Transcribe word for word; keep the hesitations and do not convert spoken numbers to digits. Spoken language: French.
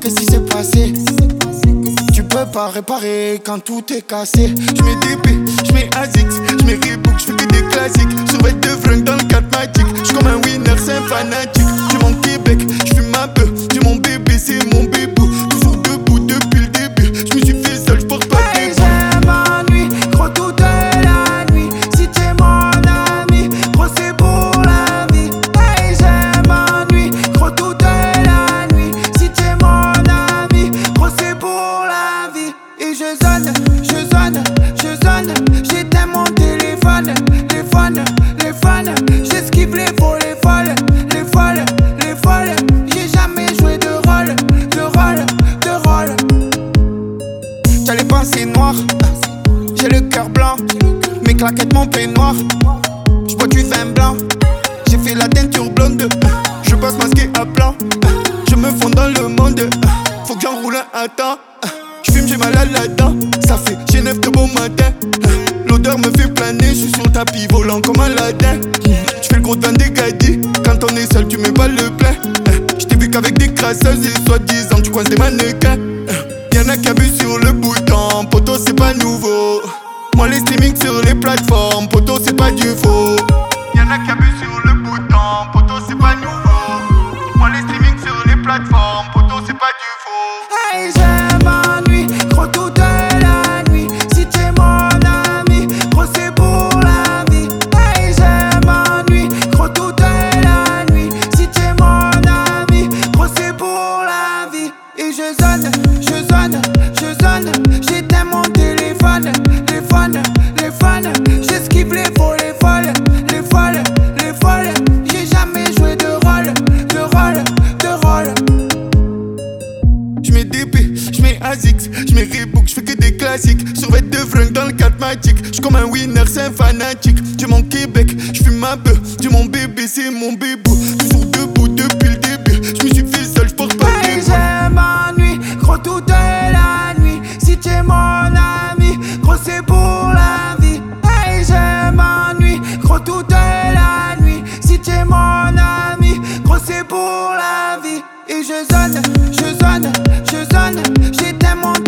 qu'est-ce qui s'est passé? Tu peux pas réparer quand tout est cassé. J'mets D P, j'mets Azix, j'mets Reebok, j'fais que des classiques. Survêt de fringues dans le quatre matic. J'suis comme un winner, c'est un fanatique. J'ai mon Québec, j'fume ma peu. J'ai mon bébé, c'est mon bébou. Toujours debout depuis le début. J'me suis fait seul, j'porte pas de hey, je m'ennuie, gros toute la nuit. Si t'es mon ami, gros c'est pour la vie. Hey, je m'ennuie, gros toute la nuit. Si t'es mon ami, gros c'est pour la vie. Et je zonne, je zonne, je zonne. J'éteins mon téléphone, les fans, les fans. J'esquive les faux, les folles, les folles, les folles. J'ai jamais joué de rôle, de rôle, de rôle. T'as les pensées noires, j'ai le cœur blanc. Mes claquettes, mon peignoir. J'bois du vin blanc. J'ai fait la teinture blonde. Je passe masqué à blanc. Je me fonds dans le monde. Faut que j'enroule un à temps. J'fume, j'ai mal à la dent. Ça fait Genève de beau matin. L'odeur me fait planer. J'suis sur le tapis volant comme un ladin. J'fais le gros dans des gadis. Quand on est seul, tu mets pas le plein. J't'ai vu qu'avec des crasseuses et soi-disant tu coinces des mannequins. Y'en a qui abusent sur le bouton, poto c'est pas nouveau. Moi les streamings sur les plateformes, poto c'est pas du faux. Y'en a qui abusent sur le bouton, poto c'est pas nouveau. Moi les streamings sur les plateformes, poto c'est pas du faux. Hey, je m'ennuie, gros toute la nuit. Si t'es mon ami, gros c'est pour la vie. Hey, je m'ennuie, gros toute la nuit. Si t'es mon ami, gros c'est pour la vie. Et je zonne, je zonne, je zonne. J'éteins mon téléphone, les fans, les fans. J'esquive les faux, les folles, les folles, les folles. J'ai jamais joué de rôle, de rôle, de rôle. J'mets D P, j'mets Azix, j'mets Reebok, j'fais que des classiques. Survêt de fringues dans le quatre matic. J'suis comme un winner, c'est un fanatique. J'ai mon Québec, j'fume ma peu. J'ai mon bébé, c'est mon bébou. Toujours debout depuis le début. J'me suis fait seul, j'porte pas de hey, je m'ennuie, gros toute la nuit. Si t'es mon ami, gros c'est pour la vie. Hey, je m'ennuie, gros toute la nuit. Si t'es mon ami, gros c'est pour la vie. Et je zonne, je zonne, je zonne. J'éteins mon